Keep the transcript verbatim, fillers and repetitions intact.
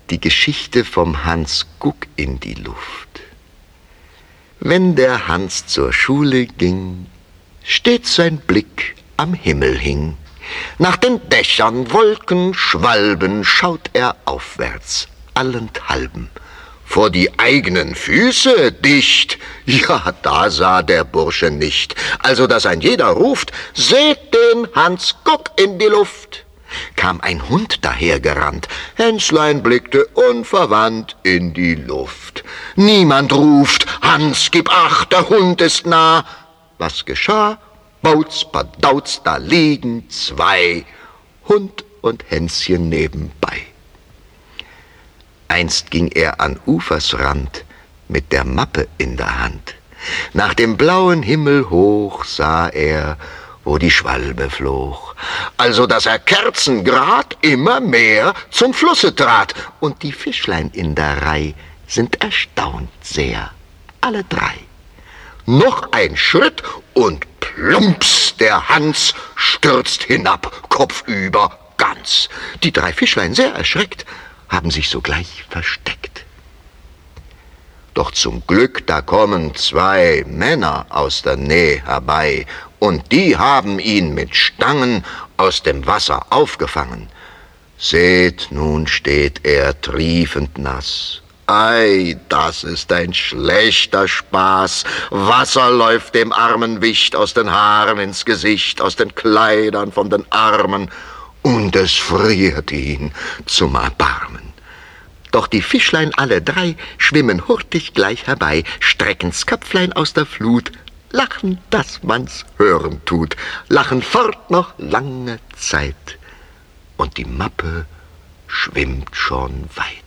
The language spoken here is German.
Die Geschichte vom Hans Guck in die Luft. Wenn der Hans zur Schule ging, stets sein Blick am Himmel hing. Nach den Dächern, Wolken, Schwalben schaut er aufwärts, allenthalben. Vor die eigenen Füße dicht, ja, da sah der Bursche nicht. Also, dass ein jeder ruft, seht den Hans Guck in die Luft. Kam ein Hund dahergerannt, Hänslein blickte unverwandt in die Luft. Niemand ruft, Hans, gib acht, der Hund ist nah. Was geschah? Bauz, Badauz, da liegen zwei, Hund und Hänschen nebenbei. Einst ging er an Ufersrand mit der Mappe in der Hand. Nach dem blauen Himmel hoch sah er, wo die Schwalbe flog. Also, dass er kerzengrad immer mehr zum Flusse trat. Und die Fischlein in der Reih sind erstaunt sehr, alle drei. Noch ein Schritt und plumps, der Hans stürzt hinab, kopfüber ganz. Die drei Fischlein, sehr erschreckt, haben sich sogleich versteckt. Doch zum Glück, da kommen zwei Männer aus der Nähe herbei, und die haben ihn mit Stangen aus dem Wasser aufgefangen. Seht, nun steht er triefend nass. Ei, das ist ein schlechter Spaß. Wasser läuft dem armen Wicht aus den Haaren ins Gesicht, aus den Kleidern von den Armen, und es friert ihn zum Erbarmen. Doch die Fischlein alle drei schwimmen hurtig gleich herbei, strecken's Köpflein aus der Flut, lachen, dass man's hören tut, lachen fort noch lange Zeit, und die Mappe schwimmt schon weit.